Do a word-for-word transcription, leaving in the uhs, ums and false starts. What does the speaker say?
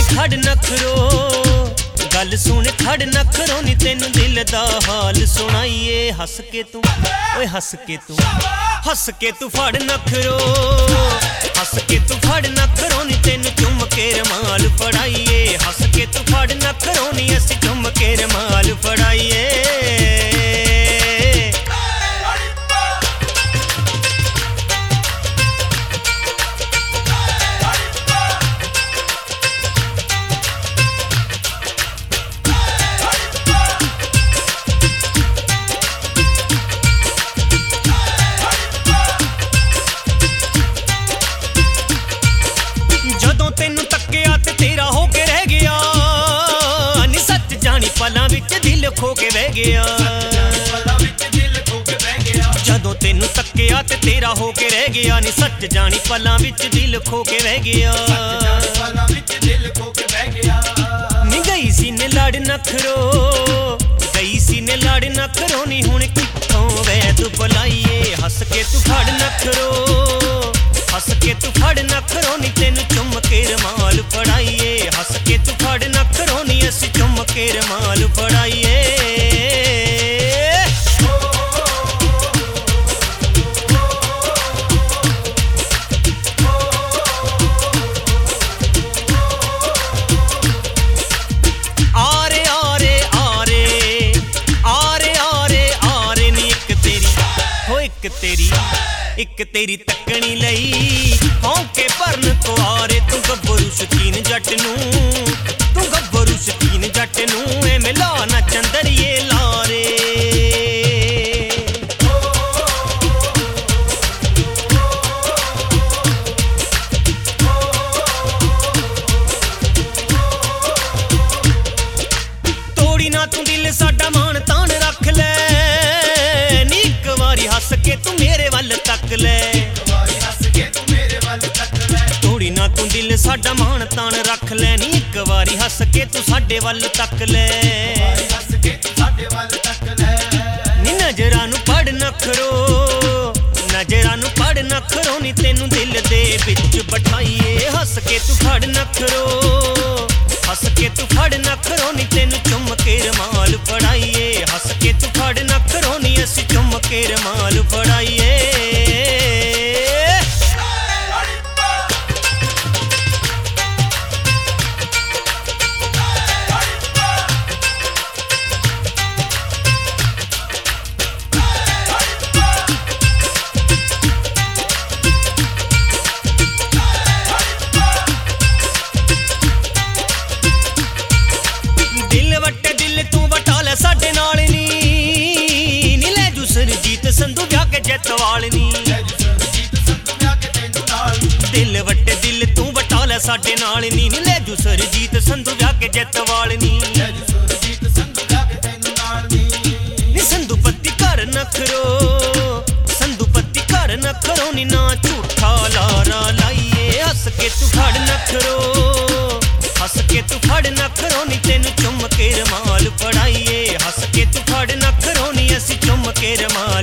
खड़ नखरो गल सुन खड़ नखरो नी तेनू दिल दा हाल सुनाइए। हस के तू ओए हस के तू हस के तू फड़ नखरो हस के तू फड़ नखरो नी तेनू चुम के रमाल फड़ाइए। हस के तू फड़ नखरो नी असी चुम के रमाल फड़ाइए। तेनू तक्किया ते तेरा होके रह गया नी सच जानी पलां विच दिल खो के बह गया। जदों तेनू तक्किया ते तेरा होके रह गया नी सच जानी पलां विच दिल खो के बह गया। नी गई सी ने लड़ नखरो गई सी ने लड़ नखरो नी हुण कित्थों वैद बुलाइए। हस के तू फड़ नखरो हस के तू फड़ नखरो नी तेनू चुम के रमाल फड़ाइए। हस के तू फड़ नखरो नी असी चुम के रमाल फड़ाइए। आरे आरे आरे आरे आरे आरे नी एक तेरी हो एक तेरी एक तेरी तकनी लई हौके भरन तो आरे। तू गब्बरू शकीन जट नू तू गब्बरू शकीन जट नू एवें ला ना चंदरिए लारे। तोड़ी ना तू दिल साडा मान तान रख ले नी एक वारी हस के तू मेरे वल तक ले। तोड़ी ना तू दिल साडा मान तान रख ले नी एक वारी हस के तू साडे वल तक ले। नी नजरां नू पढ़ नखरो नजरां नू पढ़ नखरो नी तेनू दिल दे विच बिठाइए। हस के तू फड़ नखरो हस के तू फड़ नखरो नी तेनू चुम के रमाल फड़ाइए। हस के तू फड़ नखरो नी असी चुम के रमाल फड़ाइए। साडे नाल नी नी ले जू सरजीत संधू ब्याह के जैतवाल नी। दिल वट्टे दिल तू वटा ले साडे नाल नी नी ले जू सरजीत संधू ब्याह के जैतवाल नी। नी संधू पत्ती कर नखरो संधू पत्ती कर नखरो नी ना झूठा लारा लाइए। हस के तू फड़ नखरो हस के तू फड़ नखरो नी तेनू चुम के रमाल फड़ाइए। हस के तू फड़ नखरो नी असी चुम के रमाल